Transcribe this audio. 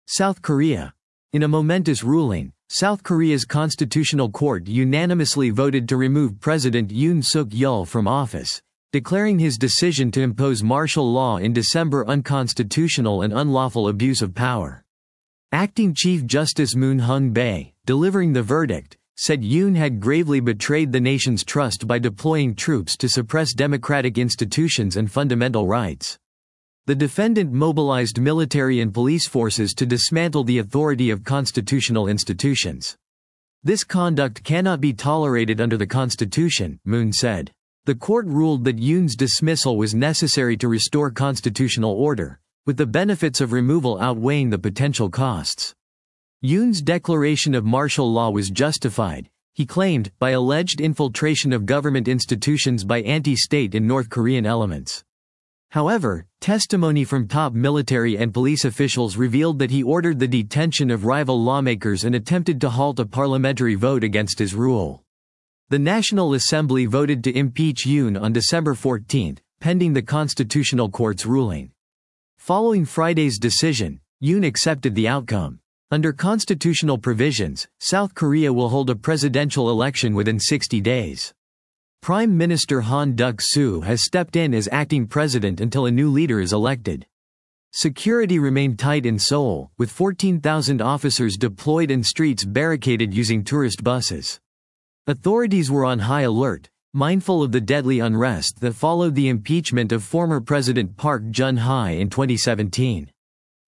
South Korea. In a momentous ruling, South Korea's Constitutional Court unanimously voted to remove President Yoon Suk-yeol from office, declaring his decision to impose martial law in December unconstitutional and unlawful abuse of power. Acting Chief Justice Moon Hung-bae, delivering the verdict, said Yoon had gravely betrayed the nation's trust by deploying troops to suppress democratic institutions and fundamental rights. The defendant mobilized military and police forces to dismantle the authority of constitutional institutions. This conduct cannot be tolerated under the Constitution, Moon said. The court ruled that Yoon's dismissal was necessary to restore constitutional order, with the benefits of removal outweighing the potential costs. Yoon's declaration of martial law was justified, he claimed, by alleged infiltration of government institutions by anti-state and North Korean elements. However, testimony from top military and police officials revealed that he ordered the detention of rival lawmakers and attempted to halt a parliamentary vote against his rule. The National Assembly voted to impeach Yoon on December 14, pending the Constitutional Court's ruling. Following Friday's decision, Yoon accepted the outcome. Under constitutional provisions, South Korea will hold a presidential election within 60 days. Prime Minister Han Duck-soo has stepped in as acting president until a new leader is elected. Security remained tight in Seoul, with 14,000 officers deployed and streets barricaded using tourist buses. Authorities were on high alert, mindful of the deadly unrest that followed the impeachment of former President Park Geun-hye in 2017.